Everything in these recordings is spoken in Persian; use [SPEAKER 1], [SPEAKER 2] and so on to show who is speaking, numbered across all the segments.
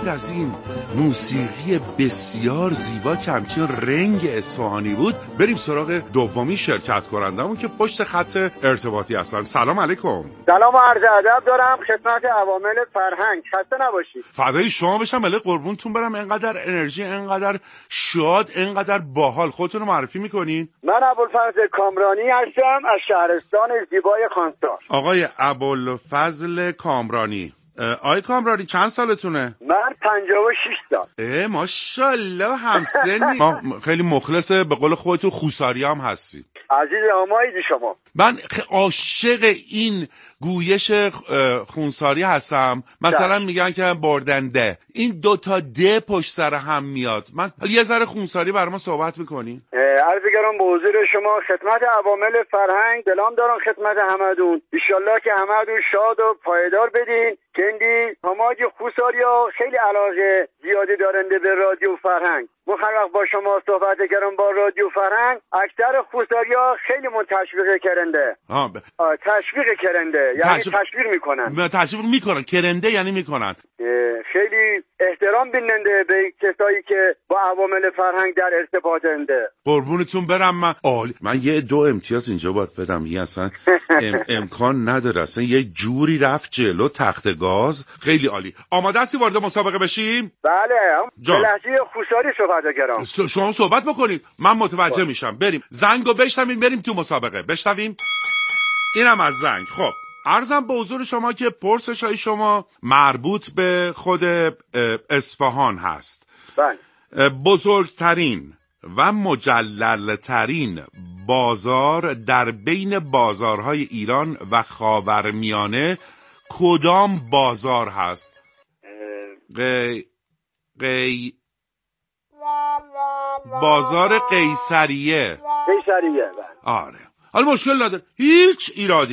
[SPEAKER 1] بعد از این موسیقی بسیار زیبا که همچین رنگ اصفهانی بود، بریم سراغ دومی شرکت کنندمون که پشت خط ارتباطی هستن. سلام علیکم.
[SPEAKER 2] سلام و عرض ادب دارم خدمت عوامل فرهنگ. خسته نباشید.
[SPEAKER 1] فدای شما بشم. مله قربونتون برم. انقدر انرژی، انقدر شاد، انقدر باحال. خودتون رو معرفی میکنین؟
[SPEAKER 2] من ابوالفضل کامرانی هستم از شهرستان زیبای خانسار.
[SPEAKER 1] آقای ابوالفضل کامرانی. آقای کامرانی چند سالتونه؟
[SPEAKER 2] من 56 سال.
[SPEAKER 1] ماشاءالله همسنی. ما خیلی مخلصه، به قول خودتون خوساری هم هستی.
[SPEAKER 2] عزیز آمایید شما.
[SPEAKER 1] من عاشق این گویش خونساری هستم. مثلا میگن که بردنده، این دوتا ده پشت سر هم میاد. من یه ذره خونساری برای ما صحبت میکنی؟
[SPEAKER 2] عرض گرم به حضور شما خدمت عوامل فرهنگ. سلام دارم خدمت همدون. انشالله که همدون شاد و پایدار بدین. کندی هماج خوساریا خیلی علاقه زیادی دارنده به رادیو فرهنگ. مخرق با شما صحبت کردم با رادیو فرهنگ. اکثر خوساریا خیلی من تشویق کرنده. تشویق کرنده یعنی تشویق میکنن.
[SPEAKER 1] تشویق میکنن. کرنده یعنی میکنن.
[SPEAKER 2] خیلی احترام بیننده به کسایی که با عوامل فرهنگ در ارتباطنده.
[SPEAKER 1] قربونتون برم. من عالی. من یه دو امتیاز اینجا باید بدم. یه اصلا امکان نداره. اصلا یه جوری رفت جلو تخت گاز. خیلی عالی. آماده هستی وارد مسابقه بشیم؟
[SPEAKER 2] بله. به لهجه خوساری صحبت کردم.
[SPEAKER 1] شما صحبت بکنید من متوجه میشم. بریم زنگو بشنویم بریم تو مسابقه. بشنویم. اینم از زنگ. خب عرضم به حضور شما که پرسش‌های شما مربوط به خود اصفهان هست.
[SPEAKER 2] بله.
[SPEAKER 1] بزرگترین و مجللترین بازار در بین بازارهای ایران و خاورمیانه کدام بازار هست؟ بازار قیصریه.
[SPEAKER 2] قیصریه.
[SPEAKER 1] آره. حالا مشکل نداره. هیچ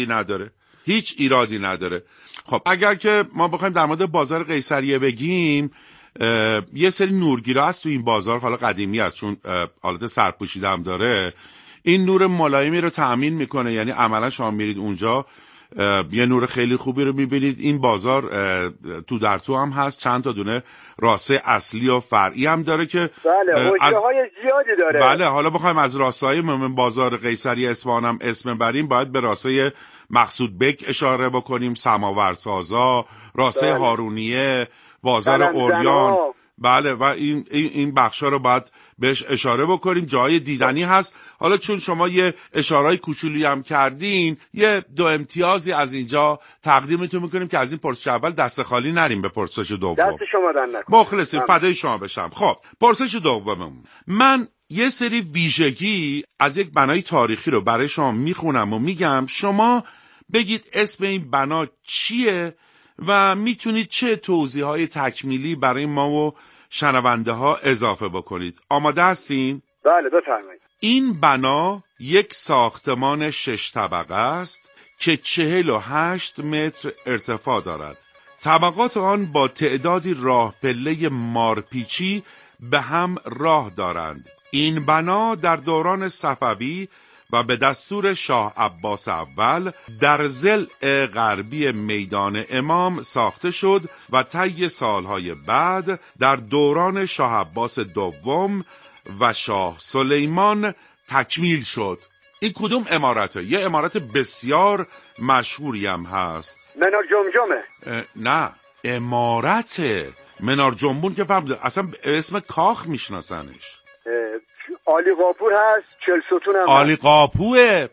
[SPEAKER 1] ایرادی نداره. خب اگر که ما بخوایم در مورد بازار قیصریه بگیم، یه سری نورگیرا هست تو این بازار. حالا قدیمی هست چون حالت سرپوشیده هم داره. این نور ملایمی رو تأمین میکنه. یعنی عملا شما میرید اونجا یه نور خیلی خوبی رو میبینید. این بازار تو در تو هم هست. چند تا دونه راسته اصلی و فرعی هم داره که
[SPEAKER 2] بله حجره‌های زیادی داره.
[SPEAKER 1] بله. حالا بخوایم از راستای بازار قیصری اصفهان هم اسم بریم، باید به راسته مقصود بک اشاره بکنیم، سماورسازا، راسته
[SPEAKER 2] بله.
[SPEAKER 1] هارونیه، بازار اوریان. بله. و این بخشا رو باید بهش اشاره بکنیم. جای دیدنی هست. حالا چون شما یه اشاره‌ای کوچولی هم کردین، یه دو امتیازی از اینجا تقدیمتون میکنیم که از این پرسش اول دست خالی نریم به پرسش دوم.
[SPEAKER 2] دست شما در نکنه.
[SPEAKER 1] مخلصیم. فدای شما بشم. خب پرسش دومم، من یه سری ویژگی از یک بنای تاریخی رو برای شما میخونم و میگم شما بگید اسم این بنا چیه و میتونید چه توضیحات تکمیلی برای ما و شنونده ها اضافه بکنید. آماده هستین؟
[SPEAKER 2] بله بفرمایید.
[SPEAKER 1] این بنا یک ساختمان 6 طبقه است که 48 متر ارتفاع دارد. طبقات آن با تعدادی راه پله مارپیچی به هم راه دارند. این بنا در دوران صفوی و به دستور شاه عباس اول در ضلع غربی میدان امام ساخته شد و طی سالهای بعد در دوران شاه عباس دوم و شاه سلیمان تکمیل شد. این کدوم امارته؟ یه امارت بسیار مشهوری هم هست.
[SPEAKER 2] منار جمجمه؟
[SPEAKER 1] نه، امارت منار جنبون که فهمده اصلا اسم کاخ میشناسنش.
[SPEAKER 2] عالی قاپور هست. 40 ستون هم
[SPEAKER 1] عالی قاپوه.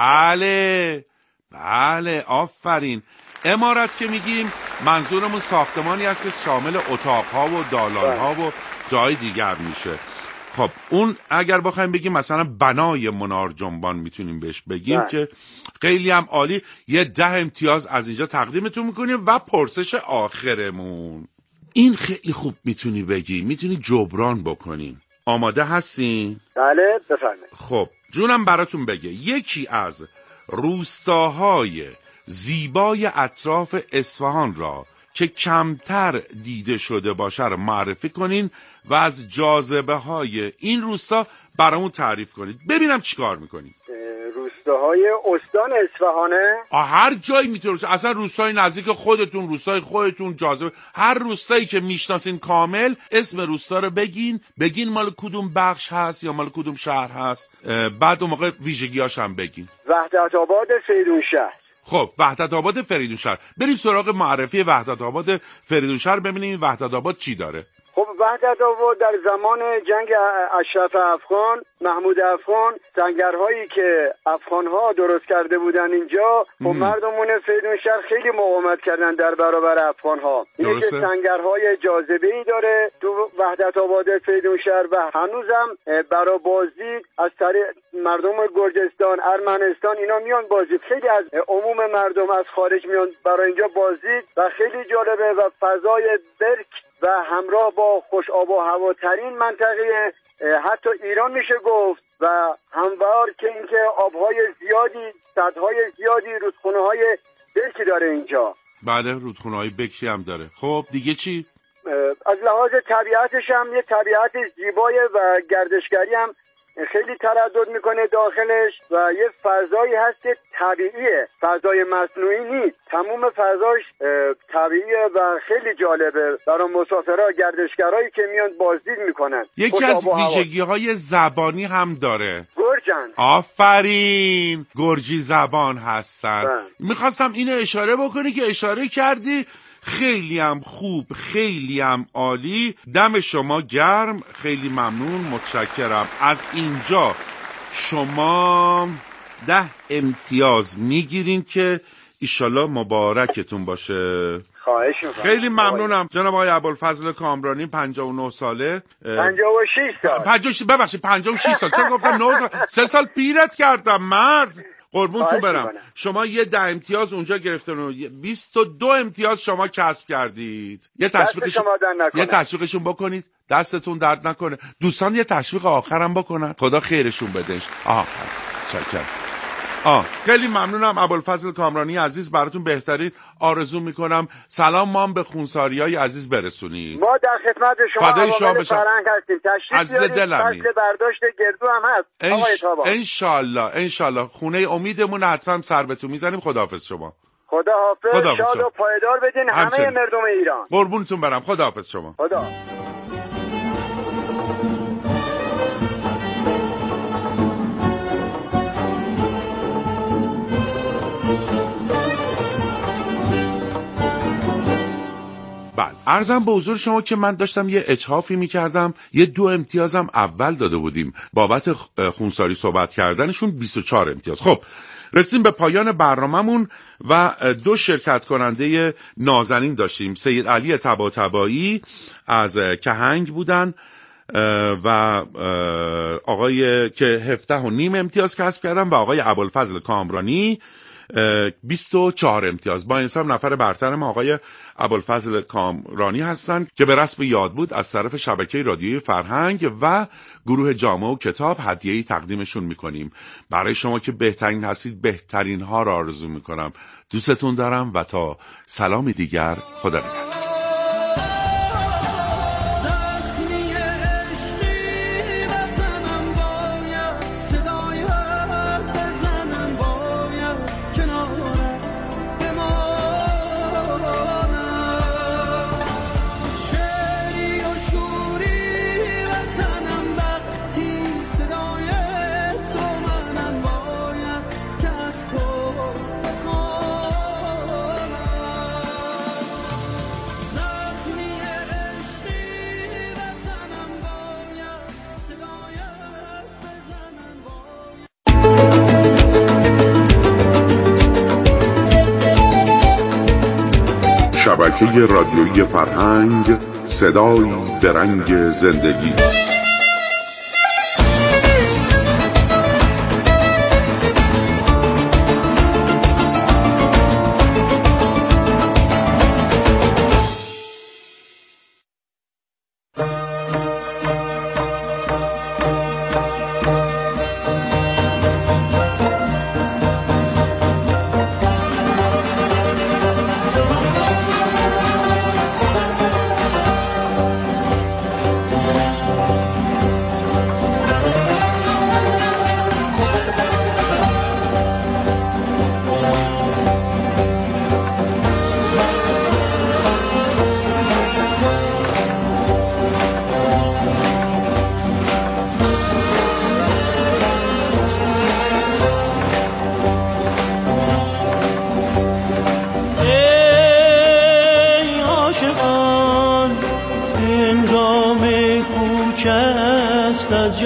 [SPEAKER 1] بله آفرین. امارت که میگیم منظورمون ساختمانی است که شامل اتاقها و دالانها و جای دیگر میشه. خب اون اگر بخوایم بگیم مثلا بنای منار جنبان میتونیم بهش بگیم که خیلی هم عالی. یه 10 امتیاز از اینجا تقدیمتون میکنیم. و پرسش آخرمون، این خیلی خوب میتونی بگی، میتونی جبران بکنیم. آماده هستین؟
[SPEAKER 2] بله بفرمایید.
[SPEAKER 1] خب جونم براتون بگه یکی از روستاهای زیبای اطراف اصفهان را که کمتر دیده شده باشه رو معرفی کنین و از جاذبه های این روستا برامون تعریف کنید. ببینم چیکار میکنید.
[SPEAKER 2] روستاهای استان اصفهانه؟
[SPEAKER 1] هر جایی میتونه، اصلا روستای نزدیک خودتون، روستای خودتون جاذبه، هر روستایی که میشناسین کامل اسم روستا رو بگین مال کدوم بخش هست یا مال کدوم شهر هست، بعد اون موقع ویژگیاش هم بگین.
[SPEAKER 2] وحدت آباد فریدونشهر.
[SPEAKER 1] خب وحدت آباد فریدونشهر، بریم سراغ معرفی وحدت آباد فریدونشهر، ببینیم وحدت آباد چی داره.
[SPEAKER 2] خب وحدت آباد در زمان جنگ اشرف افغان، محمود افغان، سنگرهایی که افغان‌ها درست کرده بودن اینجا، خب مردمون فریدونشهر خیلی مقاومت کردن در برابر افغان‌ها. این که سنگرهای جاذبه‌ای داره تو وحدت آباد فریدونشهر و هنوزم برای بازدید از طریق مردم گرجستان، ارمنستان اینا میان بازدید. خیلی از عموم مردم از خارج میان برای اینجا بازدید و خیلی جالبه و فضای برک و همراه با خوش آب و هواترین منطقه حتی ایران میشه گفت و هموار که اینکه آبهای زیادی، سدهای زیادی، رودخونه‌های برکی داره اینجا.
[SPEAKER 1] بله رودخونه‌های برکی هم داره. خب دیگه چی؟
[SPEAKER 2] از لحاظ طبیعتش هم یه طبیعت زیبایه و گردشگری هم خیلی تردد میکنه داخلش و یه فضایی هست که طبیعیه، فضای مصنوعی نیست، تمام فضاش طبیعیه و خیلی جالبه برای مسافرها، گردشگرایی که میان بازدید میکنن.
[SPEAKER 1] یکی از ویژگی‌های زبانی هم داره.
[SPEAKER 2] گرجن.
[SPEAKER 1] آفرین، گرجی زبان هستن. میخواستم اینو اشاره بکنی که اشاره کردی، خیلی هم خوب، خیلی هم عالی، دم شما گرم، خیلی ممنون، متشکرم. از اینجا شما 10 امتیاز میگیرین که ایشالله مبارکتون باشه.
[SPEAKER 2] خواهش میکنم.
[SPEAKER 1] خیلی ممنونم جناب آقای ابوالفضل کامرانی، 59 ساله.
[SPEAKER 2] 56 سال.
[SPEAKER 1] ببخشید 56 سال، چرا گفتم 9 سال؟ 3 سال پیرت کردم مرد. قربونتون برم. شما یه 10 امتیاز اونجا گرفتن و 22 امتیاز شما کسب کردید. یه تشویقشون بکنید، دستتون درد نکنه. دوستان یه تشویق آخرم بکنن، خدا خیرشون بدهش. شکر. خیلی ممنونم ابوالفضل کامرانی عزیز، براتون بهترین آرزو میکنم. سلام ما هم به خونساریای عزیز برسونید.
[SPEAKER 2] ما در خدمت شما
[SPEAKER 1] فدای شما بشم.
[SPEAKER 2] فرهنگ هستیم.
[SPEAKER 1] عزیز دلمی.
[SPEAKER 2] فصل برداشت گردو هم هست. آقای تابا.
[SPEAKER 1] انشالله خونه امیدمون حتما سر به تو میزنیم. خداحافظ شما.
[SPEAKER 2] خداحافظ. شاد و پایدار بدین همه مردم ایران.
[SPEAKER 1] قربونتون برم. خداحافظ شما.
[SPEAKER 2] خدا.
[SPEAKER 1] عرضم به حضور شما که من داشتم یه اجحافی میکردم، یه 2 امتیازم اول داده بودیم بابت خونساری صحبت کردنشون، 24 امتیاز. خب رسیم به پایان برنامه‌مون و 2 شرکت کننده نازنین داشتیم. سید علی طباطبایی از کهنگ بودن و آقای که 17.5 امتیاز کسب کردن و آقای ابوالفضل کامرانی 24 امتیاز. با انصاف نفر برتر ما آقای ابوالفضل کامرانی هستند که به رسم یاد بود از طرف شبکه رادیویی فرهنگ و گروه جامعه و کتاب هدیه‌ای تقدیمشون میکنیم. برای شما که بهترین هستید، بهترین ها را آرزو میکنم. دوستتون دارم و تا سلام دیگر، خدا نگهدار.
[SPEAKER 3] شبکه رادیویی فرهنگ، صدایی به رنگ زندگی.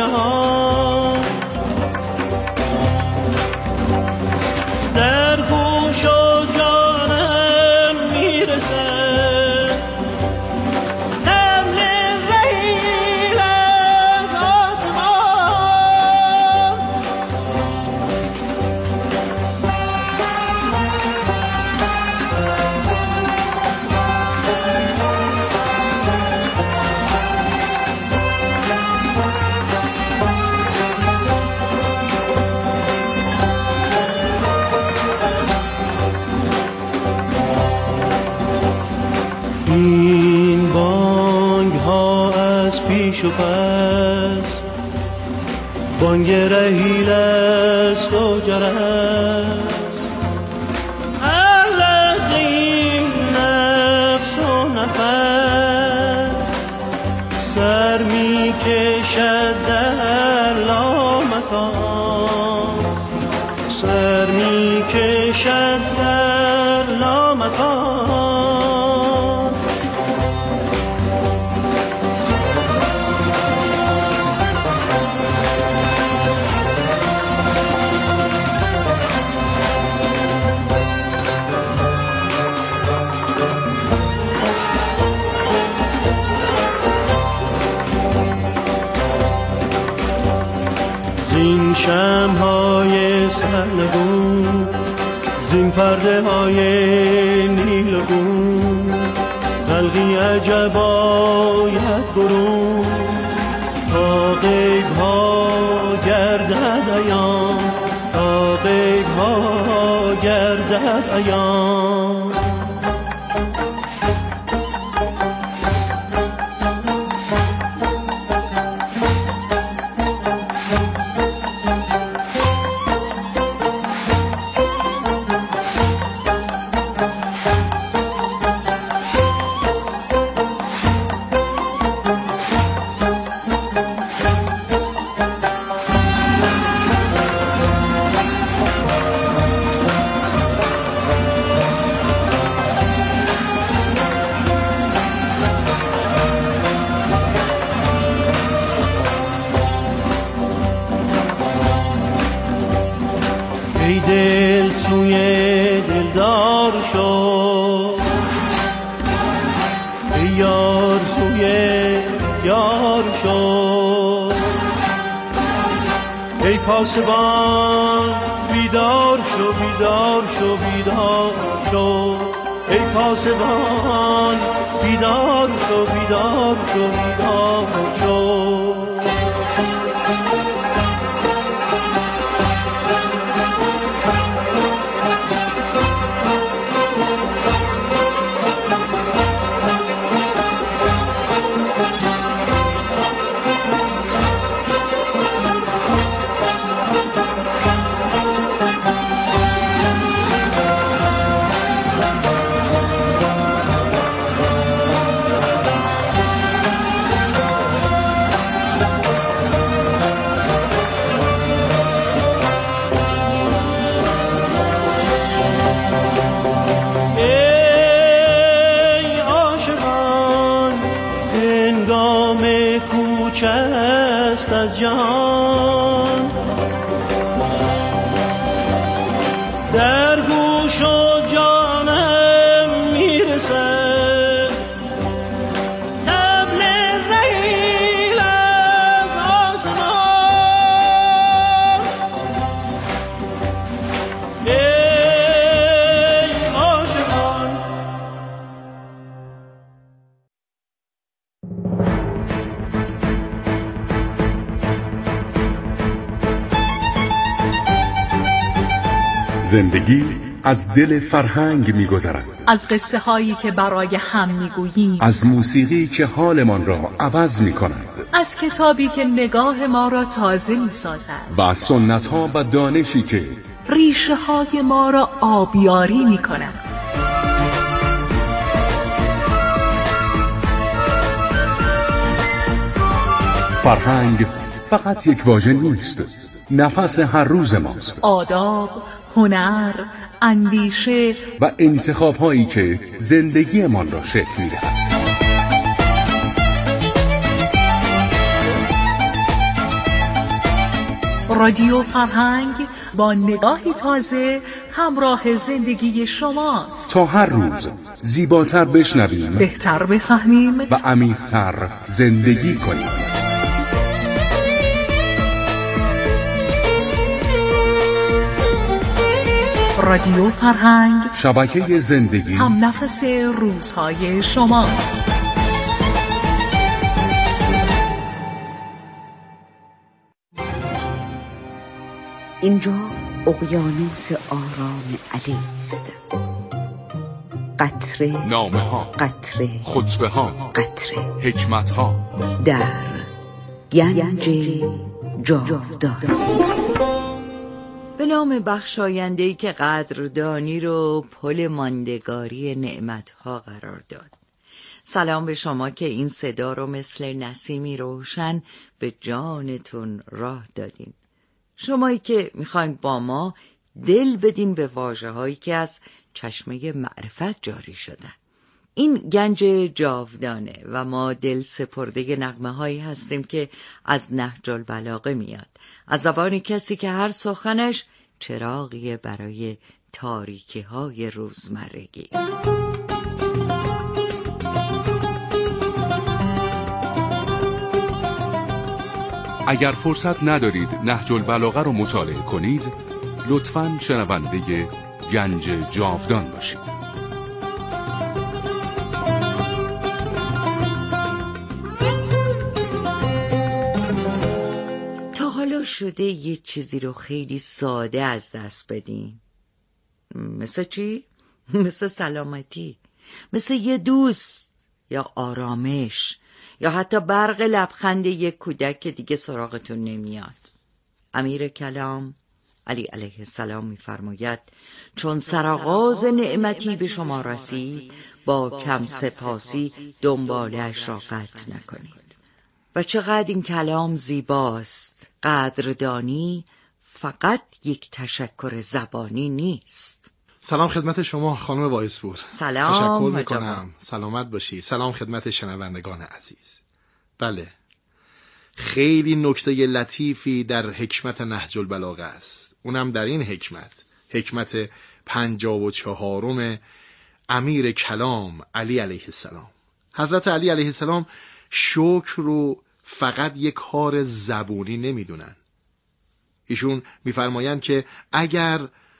[SPEAKER 4] جهان در گوش و جانم میرسه حمل رحیل از آسمان این بانگ ها از پیش و پس بانگ رحیل است و جرس هر لحظه این نفس و نفس سر می کشد در لامکان سر می کشد در لامکان زین شمع‌های سرنگون زین پرده های نیلگون خلقی عجب آید برون تا غیب ها گردد عیان تا غیب ها گردد عیان ای دل سوی دلدار شو ای یار سوی یار شو ای پاسبان بیدار شو بیدار شو بیدار شو ای پاسبان بیدار شو بیدار شو بیدار شو است از جهان در گوش و جانم میرسه طبل رحیل از آسمان ای عاشقان
[SPEAKER 3] زندگی از دل فرهنگ می‌گذرد،
[SPEAKER 5] از قصه هایی که برای هم میگوییم،
[SPEAKER 3] از موسیقی که حالمان را عوض می‌کند،
[SPEAKER 5] از کتابی که نگاه ما را تازه می‌سازد
[SPEAKER 3] و از سنت‌ها و دانشی که
[SPEAKER 5] ریشه های ما را آبیاری می‌کند.
[SPEAKER 3] فرهنگ فقط یک واژه نیست، نفس هر روز ماست.
[SPEAKER 5] آداب، هنر، اندیشه
[SPEAKER 3] و انتخاب‌هایی که زندگیمان را شکل می‌دهد.
[SPEAKER 5] رادیو فرهنگ با نگاهی تازه همراه زندگی شماست.
[SPEAKER 3] تا هر روز زیباتر بشنویم،
[SPEAKER 5] بهتر بفهمیم
[SPEAKER 3] و عمیق‌تر زندگی کنیم.
[SPEAKER 5] رادیو فرهنگ،
[SPEAKER 3] شبکه زندگی،
[SPEAKER 5] هم نفس روزهای شما.
[SPEAKER 6] اینجا اقیانوس آرام علی است. قطره،
[SPEAKER 3] نامه ها،
[SPEAKER 6] قطره،
[SPEAKER 3] خطبه ها،
[SPEAKER 6] قطره،
[SPEAKER 3] حکمت ها
[SPEAKER 6] در گنج جاودان. به نام بخشاینده‌ای که قدردانی رو پل ماندگاری نعمتها قرار داد. سلام به شما که این صدا رو مثل نسیمی روشن به جانتون راه دادین. شمایی که میخواین با ما دل بدین به واژه‌هایی که از چشمه معرفت جاری شدن. این گنج جاودانه و ما دل سپرده نغمه‌هایی هستیم که از نهج البلاغه میاد، از زبان کسی که هر سخنش چراغی برای تاریکی‌های روزمرگی.
[SPEAKER 3] اگر فرصت ندارید نهج البلاغه رو مطالعه کنید، لطفاً شنونده گنج جاودان باشید.
[SPEAKER 6] تا حالا شده یه چیزی رو خیلی ساده از دست بدین؟ مثل چی؟ مثل سلامتی، مثل یه دوست یا آرامش، یا حتی برق لبخند یک کودک که دیگه سراغتون نمیاد. امیر کلام علی علیه السلام می‌فرماید چون سرآغاز نعمتی به شما رسید، با کم سپاسی دنبالش را قطع نکنید. و چقدر این کلام زیباست. قدردانی فقط یک تشکر زبانی نیست.
[SPEAKER 7] سلام خدمت شما خانم وایسپور.
[SPEAKER 6] سلام،
[SPEAKER 7] تشکر میکنم. سلامت باشی. سلام خدمت شنوندگان عزیز. بله، خیلی نکته لطیفی در حکمت نهج البلاغه است. اونم در این حکمت 54 امیر کلام علی علیه السلام. حضرت علی علیه السلام شکر رو فقط یک کار زبونی نمیدونن. ایشون میفرمایند که اگر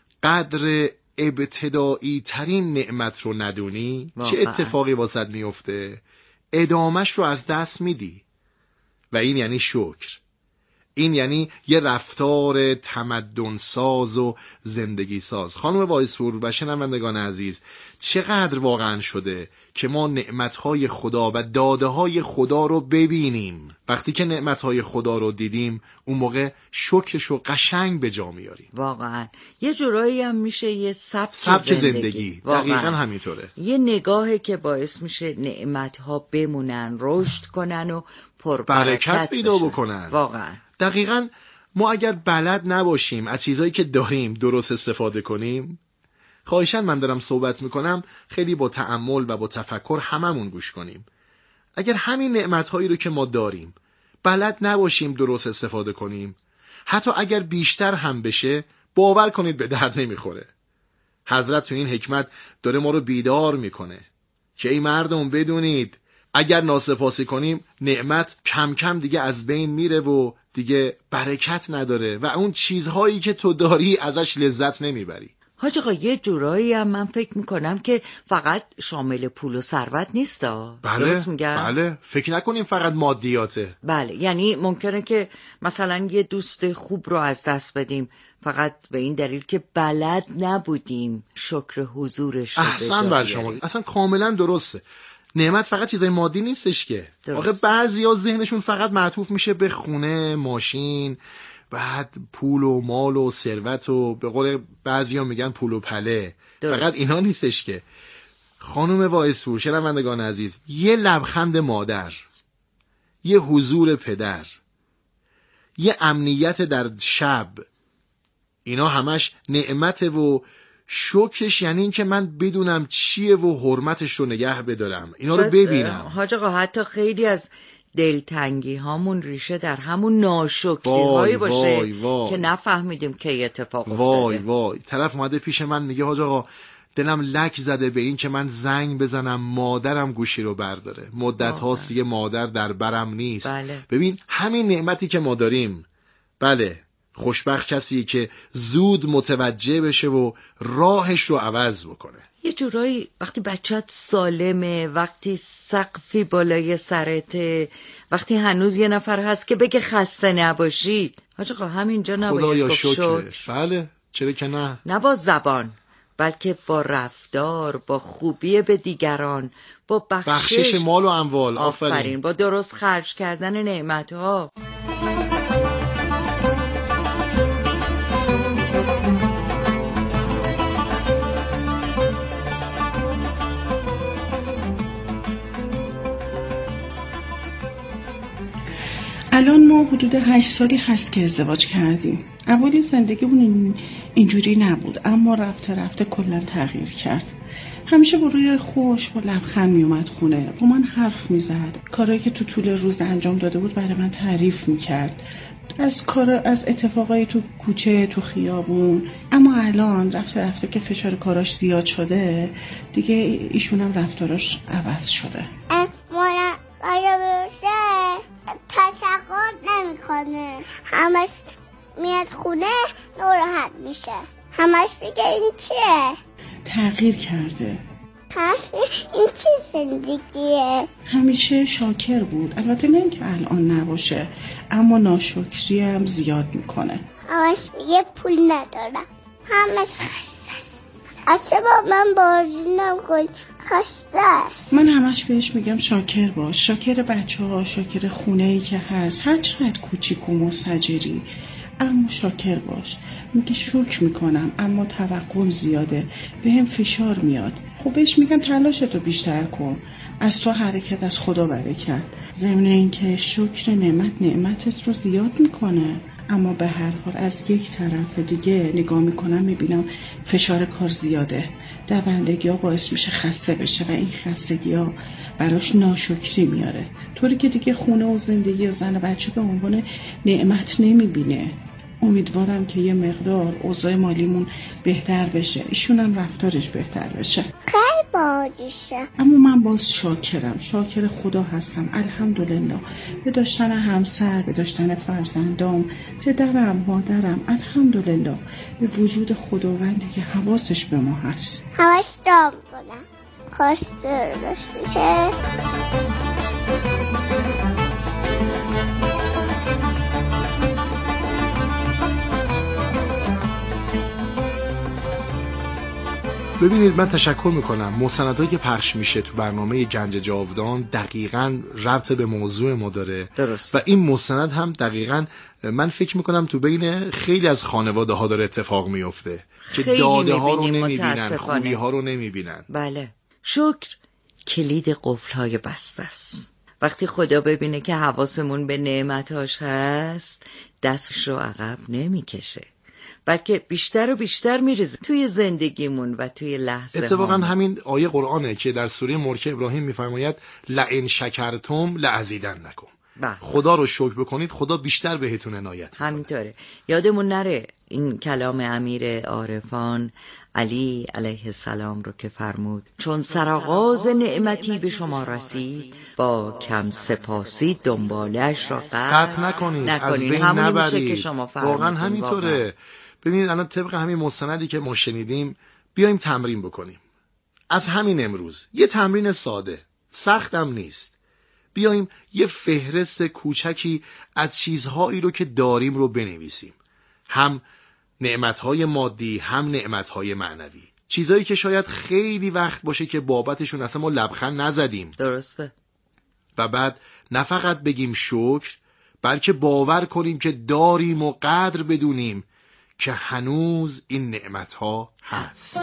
[SPEAKER 7] قدر ابتدایی ترین نعمت رو ندونی چه اتفاقی واسط میفته؟ ادامش رو از دست میدی. و این یعنی شکر. این یعنی یه رفتار تمدن ساز و زندگی ساز. خانم وایسپور و شنوندگان عزیز، چقدر واقعا شده که ما نعمتهای خدا و دادههای خدا رو ببینیم. وقتی که نعمتهای خدا رو دیدیم، اون موقع شکرش رو قشنگ به جا میاریم.
[SPEAKER 6] واقعا یه جورایی هم میشه یه سبک زندگی.
[SPEAKER 7] دقیقاً همینطوره.
[SPEAKER 6] یه نگاهی که باعث میشه نعمتها بمونن، رشد کنن و
[SPEAKER 7] برکت پیدا بکنن.
[SPEAKER 6] واقعا
[SPEAKER 7] دقیقاً. ما اگر بلد نباشیم از چیزایی که داریم درست استفاده کنیم، خواهشاً من دارم صحبت میکنم، خیلی با تأمل و با تفکر هممون گوش کنیم. اگر همین نعمتهایی رو که ما داریم بلد نباشیم درست استفاده کنیم، حتی اگر بیشتر هم بشه، باور کنید به درد نمیخوره. حضرت تو این حکمت داره ما رو بیدار میکنه که ای مردم بدونید اگر ناسپاسی کنیم نعمت کم کم دیگه از بین میره و دیگه برکت نداره و اون چیزهایی که تو داری ازش لذت نمیبری.
[SPEAKER 6] حاج آقا یه جورایی هم من فکر میکنم که فقط شامل پول و ثروت نیستا. درست میگم؟
[SPEAKER 7] بله، فکر نکنیم فقط مادیاته.
[SPEAKER 6] بله، یعنی ممکنه که مثلا یه دوست خوب رو از دست بدیم فقط به این دلیل که بلد نبودیم شکر حضورش رو
[SPEAKER 7] احسن بر شما. اصلا کاملا درسته. نعمت فقط چیزای مادی نیستش که. آخه بعضیا ذهنشون فقط معطوف میشه به خونه، ماشین، بعد پول و مال و ثروت و به قول بعضیا میگن پول و پله. فقط اینا نیستش که. خانم وایسپور، شنوندگان عزیز، یه لبخند مادر، یه حضور پدر، یه امنیت در شب، اینا همش نعمته و شکرش یعنی این که من بدونم چیه و حرمتش رو نگه بدارم، اینا رو ببینم.
[SPEAKER 6] حاج آقا حتی خیلی از دلتنگی هامون ریشه در همون ناشکری هایی باشه که نفهمیدیم که اتفاق افتاده.
[SPEAKER 7] وای طرف اومده پیش من میگه حاج آقا دلم لک زده به این که من زنگ بزنم مادرم گوشی رو برداره، مدت هاست دیگه مادر در برم نیست.
[SPEAKER 6] بله.
[SPEAKER 7] ببین همین نعمتی که ما داریم، بله، خوشبخت کسی که زود متوجه بشه و راهش رو عوض بکنه.
[SPEAKER 6] یه جورایی وقتی بچت سالمه، وقتی سقفی بالای سرته، وقتی هنوز یه نفر هست که بگه خسته نباشی، حاج آقا همینجا نباید
[SPEAKER 7] شکرش. بله، چرا که نه
[SPEAKER 6] با زبان، بلکه با رفتار، با خوبی به دیگران، با
[SPEAKER 7] بخشش مال و اموال.
[SPEAKER 6] آفرین. با درست خرج کردن نعمتها.
[SPEAKER 8] الان ما حدود 8 سالی هست که ازدواج کردیم. اولی زندگیمون اینجوری نبود، اما رفته رفته کلا تغییر کرد. همیشه با روی خوش با لبخند میومد خونه، با من حرف میزد، کارهایی که تو طول روز انجام داده بود برای من تعریف میکرد، از اتفاقای تو کوچه، تو خیابون. اما الان رفته رفته که فشار کاراش زیاد شده دیگه، ایشونم رفتاراش عوض شده.
[SPEAKER 9] آیا بشه تشکر نمی کنه، همش میاد خونه ناراحت میشه، همش میگه این چیه؟
[SPEAKER 8] تغییر کرده.
[SPEAKER 9] این چی زندگیه؟
[SPEAKER 8] همیشه شاکر بود، البته نه که الان نباشه، اما ناشکری هم زیاد میکنه.
[SPEAKER 9] همش میگه پول ندارم، همش اصلا با من بازی نکن، خسته است.
[SPEAKER 8] من همش بهش میگم شاکر باش، شاکر بچه ها، شاکر خونه‌ای که هست، هر چقدر کوچیک و مستجری، اما شاکر باش. میگه شکر میکنم اما توقعم زیاده، به هم فشار میاد. خب بهش میگم تلاشتو بیشتر کن، از تو حرکت از خدا برکت. ضمن این که شکر نعمتت رو زیاد میکنه. اما به هر حال از یک طرف دیگه نگاه میکنم میبینم فشار کار زیاده، دوندگی ها باعث میشه خسته بشه و این خستگی ها براش ناشکری میاره، طوری که دیگه خونه و زندگی و زن و بچه به عنوان نعمت نمیبینه. امیدوارم که یه مقدار اوضاع مالیمون بهتر بشه، ایشونم رفتارش بهتر بشه.
[SPEAKER 9] خیلی باحالیشه.
[SPEAKER 8] اما من باز شاکرم، شاکر خدا هستم، الحمدلله، به داشتن همسر، به داشتن فرزندام، پدرم، مادرم، الحمدلله، به وجود خداوندی که حواسش به ما هست.
[SPEAKER 9] همش دام کنم کاش درست میشه.
[SPEAKER 7] ببینید من تشکر میکنم، مستندایی که پخش میشه تو برنامه گنج جاودان دقیقاً ربط به موضوع ما داره.
[SPEAKER 6] درست.
[SPEAKER 7] و این مستند هم دقیقاً من فکر میکنم تو بین خیلی از خانواده ها داره اتفاق میفته که داده ها رو نمیبینن، خوبی ها رو نمیبینن.
[SPEAKER 6] بله، شکر کلید قفل های بسته است. وقتی خدا ببینه که حواسمون به نعمتاش هست، دستش رو عقب نمیکشه، بلکه بیشتر و بیشتر میریزه توی زندگیمون و توی لحظه.
[SPEAKER 7] اتفاقا همین آیه قرآنه که در سوره ملک ابراهیم میفرماید لئن شکرتم لازیدنکم. خدا رو شکر بکنید خدا بیشتر بهتون عنایت میکنه.
[SPEAKER 6] همینطوره. یادمون نره این کلام امیر عارفان علی علیه السلام رو که فرمود چون سرآغاز نعمتی به شما رسید با کم سپاسی دنبالش را قطع
[SPEAKER 7] نکنید، از بین نبرید. واقعا همینطوره. ببینید الان طبق همین مستندی که ما شنیدیم بیایم تمرین بکنیم. از همین امروز یه تمرین ساده، سختم نیست. بیایم یه فهرست کوچکی از چیزهایی رو که داریم رو بنویسیم، هم نعمتهای مادی هم نعمتهای معنوی، چیزهایی که شاید خیلی وقت باشه که بابتشون اصلا ما لبخند نزدیم.
[SPEAKER 6] درسته.
[SPEAKER 7] و بعد نه فقط بگیم شکر، بلکه باور کنیم که داریم و قدر بدونیم که هنوز این نعمتها هست.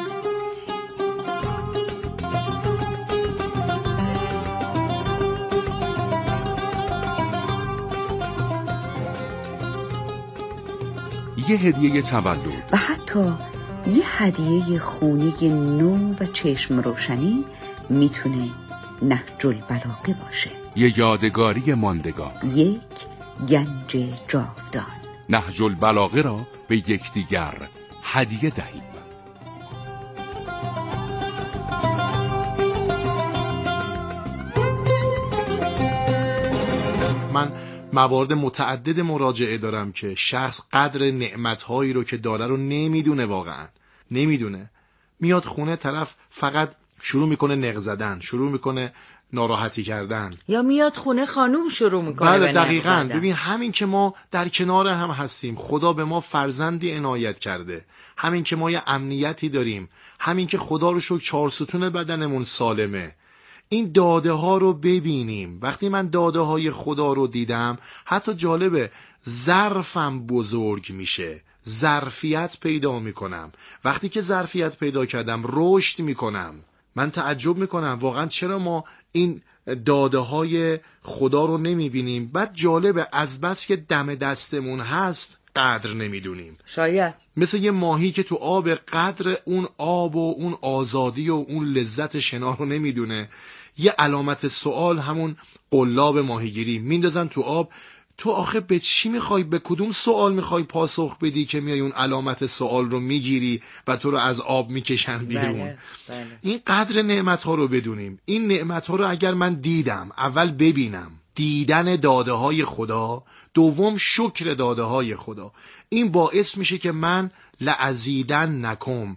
[SPEAKER 3] یه هدیه تولد
[SPEAKER 6] و حتی یه هدیه خونه نو و چشم روشنی میتونه نهج البلاغه باشه.
[SPEAKER 3] یه یادگاری ماندگار،
[SPEAKER 6] یک گنج جاودان.
[SPEAKER 3] نهج البلاغه را به یکدیگر هدیه دهیم.
[SPEAKER 7] من موارد متعدد مراجعه دارم که شخص قدر نعمت‌هایی رو که داره رو نمیدونه، واقعا نمیدونه. میاد خونه، طرف فقط شروع میکنه نق زدن، شروع میکنه ناراحتی کردن،
[SPEAKER 6] یا میاد خونه خانوم شروع میکنه.
[SPEAKER 7] بله دقیقاً. ببین همین که ما در کنار هم هستیم، خدا به ما فرزندی عنایت کرده، همین که ما یه امنیتی داریم، همین که خدا رو شکر 4 ستون بدنمون سالمه، این داده ها رو ببینیم. وقتی من داده های خدا رو دیدم، حتی جالبه، ظرفم بزرگ میشه، ظرفیت پیدا میکنم. وقتی که ظرفیت پیدا کردم رشد میکنم. من تعجب میکنم واقعا چرا ما این داده های خدا رو نمیبینیم. بعد جالبه، از بس که دم دستمون هست قدر نمیدونیم.
[SPEAKER 6] شاید
[SPEAKER 7] مثل یه ماهی که تو آب، قدر اون آب و اون آزادی و اون لذت شنا رو نمیدونه. یه علامت سوال همون قلاب ماهیگیری میندازن تو آب. تو آخه به چی میخوای، به کدوم سوال میخوای پاسخ بدی که میای اون علامت سوال رو میگیری و تو رو از آب میکشن بیرون؟
[SPEAKER 6] بله.
[SPEAKER 7] این قدر نعمت ها رو بدونیم. این نعمت ها رو اگر من دیدم، اول ببینم، دیدن داده های خدا، دوم شکر داده های خدا، این باعث میشه که من لعزیدن نکم،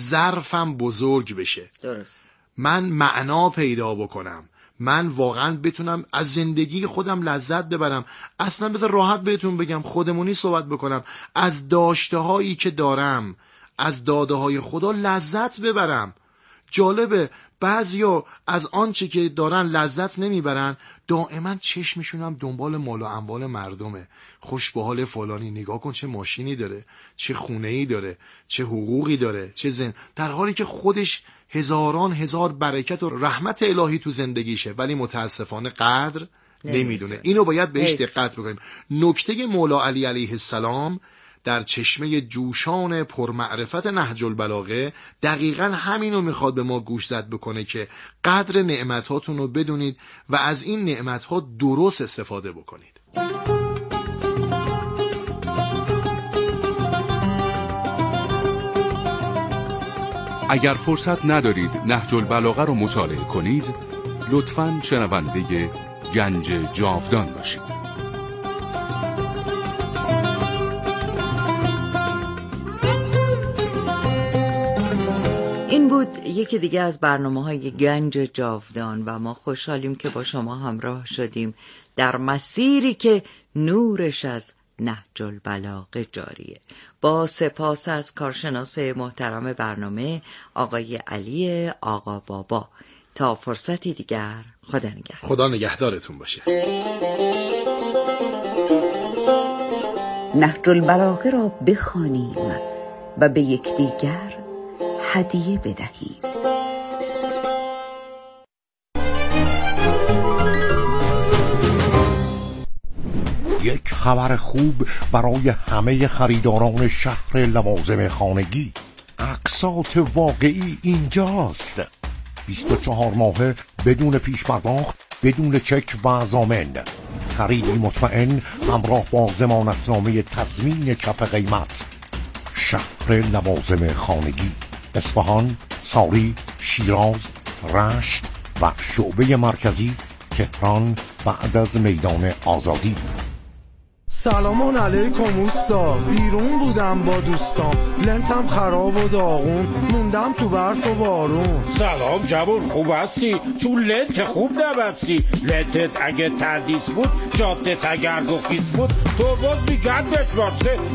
[SPEAKER 7] ظرفم بزرگ بشه.
[SPEAKER 6] درست.
[SPEAKER 7] من معنا پیدا بکنم، من واقعا بتونم از زندگی خودم لذت ببرم. اصلا بذار راحت بهتون بگم، خودمونی صحبت بکنم، از داشته هایی که دارم، از داده های خدا لذت ببرم. جالبه بعضیا از آنچه که دارن لذت نمیبرن، دائما چشمشونم دنبال مال و اموال مردمه. خوش به حال فلانی، نگاه کن چه ماشینی داره، چه خونه‌ای داره، چه حقوقی داره، چه در حالی که خودش هزاران هزار برکت و رحمت الهی تو زندگیشه، ولی متاسفانه قدر نمیدونه. اینو باید بهش دقت بکنیم. نکته مولا علی علیه السلام در چشمه جوشان پرمعرفت نهج البلاغه دقیقاً همینو میخواد به ما گوشزد بکنه که قدر نعمتاتون رو بدونید و از این نعمتها درست استفاده بکنید.
[SPEAKER 3] اگر فرصت ندارید نهج البلاغه رو مطالعه کنید، لطفاً شنونده گنج جاودان باشید.
[SPEAKER 6] این بود یکی دیگه از برنامه‌های گنج جاودان و ما خوشحالیم که با شما همراه شدیم در مسیری که نورش از نهج البلاغه جاریه. با سپاس از کارشناس محترم برنامه آقای علی آقا بابا. تا فرصتی دیگر، خدا نگهدار.
[SPEAKER 7] خدا نگهدارتون باشه.
[SPEAKER 6] نهج البلاغه را بخوانیم و به یکدیگر هدیه بدهیم.
[SPEAKER 10] یک خبر خوب برای همه خریداران شهر لوازم خانگی. اقساط واقعی اینجاست. 24 ماهه بدون پیش پرداخت، بدون چک و ضامن. خریدی مطمئن همراه با ضمانتنامه تضمین کف قیمت. شهر لوازم خانگی، اصفهان، ساری، شیراز، رشت و شعبه مرکزی تهران بعد از میدان آزادی.
[SPEAKER 11] سلام علیکم اوستا، بیرون بودم با دوستام، لنتم خراب و داغون، موندم تو برف و بارون.
[SPEAKER 12] سلام جوان، خوب هستی؟ تو لنت خوب نبستی. لنتت اگه تردیس بود، جادت اگر گخیز بود، تو باز میگردت واسه